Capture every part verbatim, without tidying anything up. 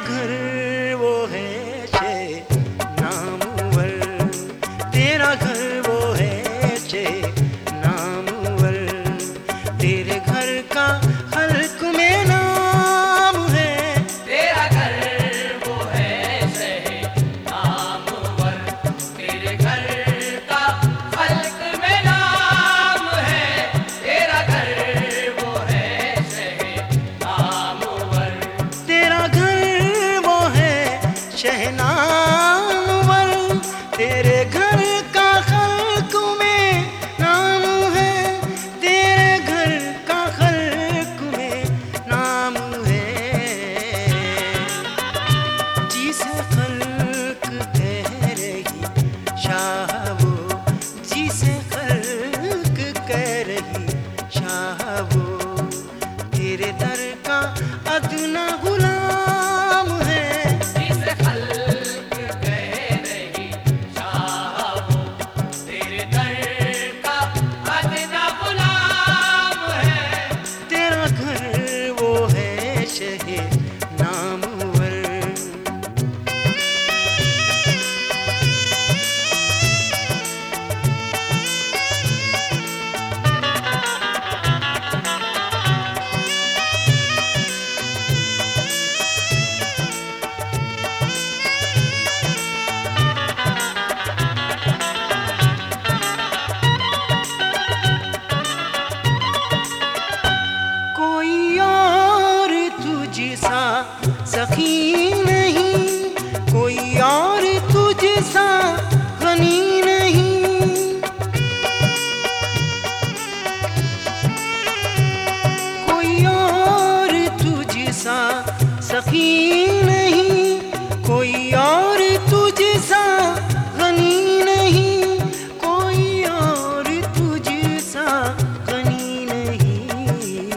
घर वो है शे नामवर, तेरा घर वो है शे नामवर, तेरे घर का खल्क में नाम है, तेरा घर वो है शे नामवर, तेरे घर का खल्क में नाम है, तेरा घर वो है शे नामवर, तेरा घर वो है शे नामवर, तेरे घर का खल्क में नाम है, तेरे घर का खल्क में नाम है, जिसे खल्क कह रही शाह वो, जिसे खल्क कह रही शाह वो, तेरे दर का अदना गुलाम है, जिसे खल्क कह रही शाह वो, तेरे दर का अदना गुलाम है, तेरा घर वो है शहे नामवर। कोई और तुझसा सखी नहीं, कोई और तुझसा गनी नहीं, कोई और तुझसा सखी नहीं, कोई और तुझसा गनी नहीं, कोई और तुझसा गनी नहीं,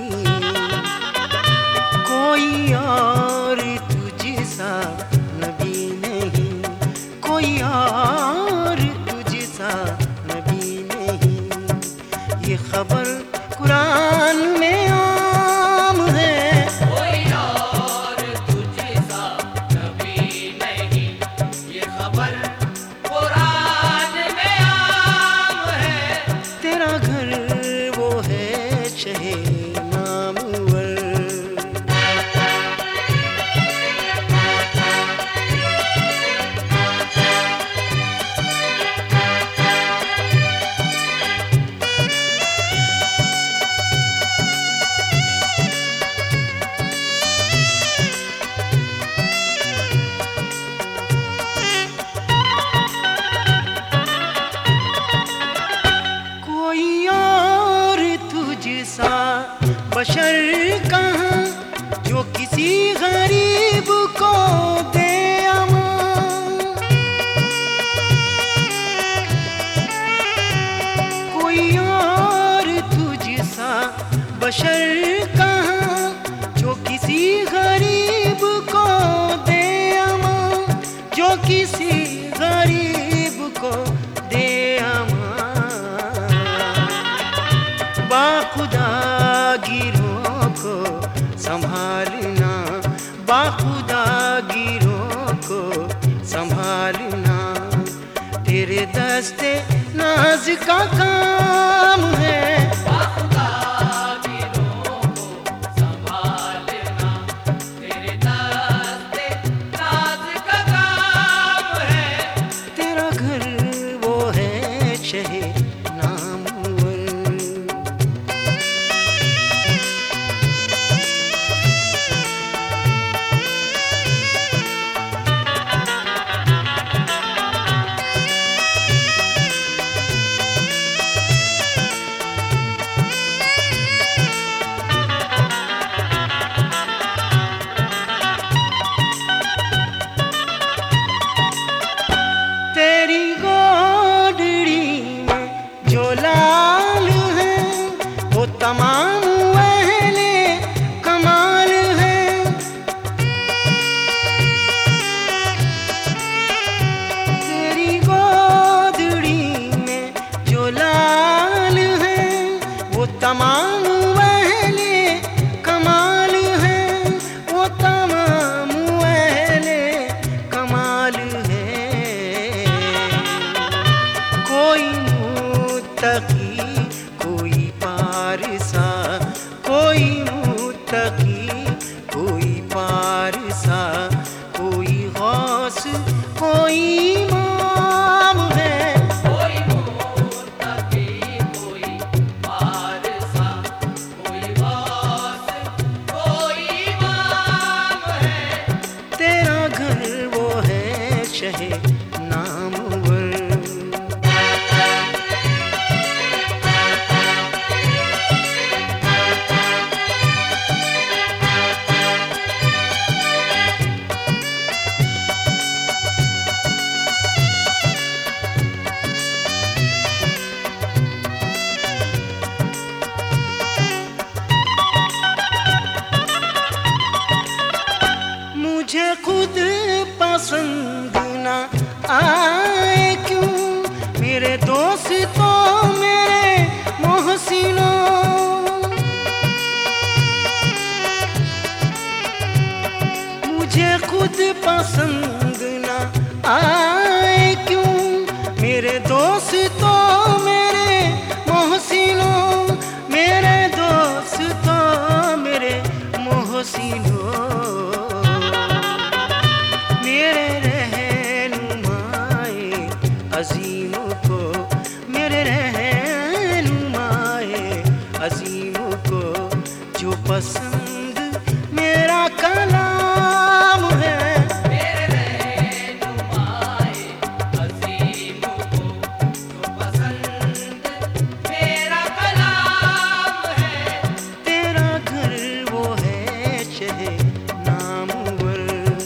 कोई और तुझसा नबी नहीं, कोई और तुझसा नबी नहीं, ये खबर कुरान में आम है, कोई और तुझसा नबी नहीं, ये खबर कुरान में आम है, तेरा घर वो है शहे नामवर। कोई और तुझसा बशर कहाँ जो किसी गरीब को दे अमान, कोई और तुझसा बशर कहाँ जो किसी गरीब को दे अमान, जो किसी गरीब को दे अमान, बाखुदा गिरों को संभालना, बाखुदा गिरों को संभालना, तेरे दस्ते नाज का काम है, बाखुदा गिरों को संभालना, तेरे दस्ते नाज का काम है, तेरा घर वो है शहे नामवर। शहे नामवर। मुझे खुद पसंद ना आए क्यों मेरे दोस्तों मेरे मोहसिनों, मुझे खुद पसंद ना आए क्यों मेरे दोस्तों मेरे मोहसिनों, मेरे दोस्तों मेरे मोहसिनों, मेरे रहनुमाए अजीम को, मेरे रहनुमाए अजीम को जो पसंद मेरा कलाम है। मेरे रहनुमाए अज़ीम को जो पसंद मेरा कलाम है। तेरा घर वो है शहे नामवर।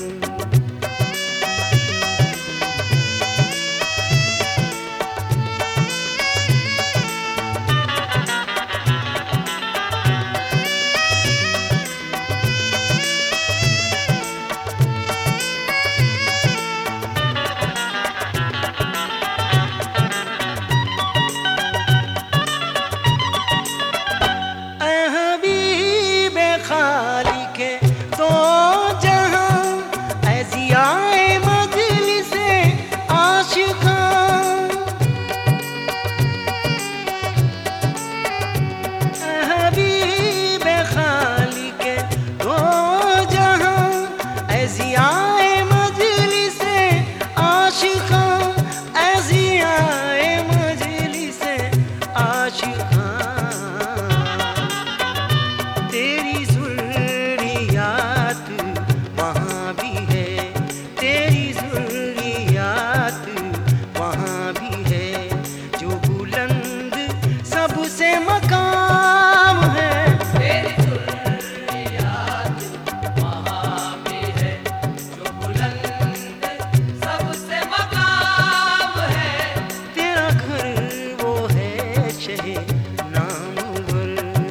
तेरी ज़ुर्रियात वहाँ भी है, तेरी ज़ुर्रियात वहाँ भी है जो बुलंद सबसे मकाम है। तेरी ज़ुर्रियात वहाँ भी है जो बुलंद सबसे मकाम है। तेरा घर वो है शहे नामवर।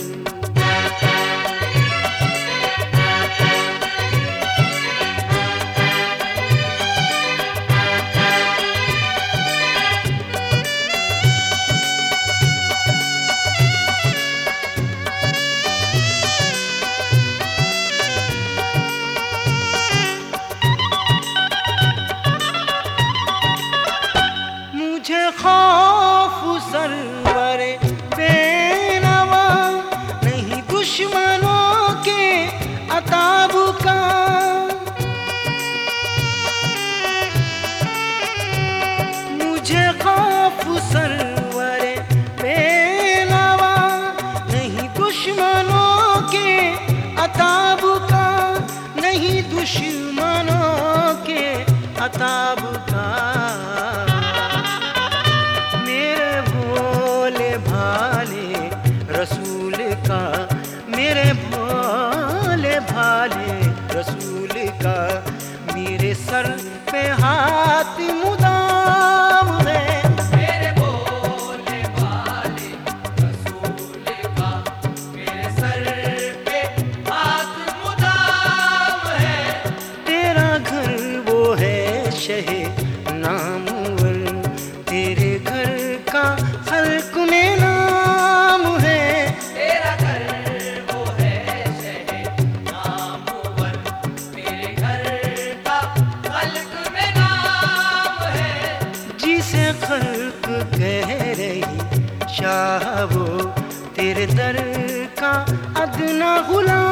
मुझे खौफ सरवरे बेनवा नहीं दुश्मनों के अताब का, मुझे खौफ सरवरे बेनवा नहीं दुश्मनों के अताब का, नहीं दुश्मनों के अताब का। मेरे भोले भाले रसूल का, मेरे भोले भाले रसूल का मेरे सर पे हाथ मुदाम है। मेरे भोले भाले रसूल का मेरे सर पे हाथ मुदाम है। तेरा घर वो है शहे नामवर। तेरे घर का खल्क में नाम है। तेरा घर वो है शहे नामवर। मेरे घर का खल्क में नाम है। जिसे खल्क कह रही शाह वो तेरे दर का अदना गुलाम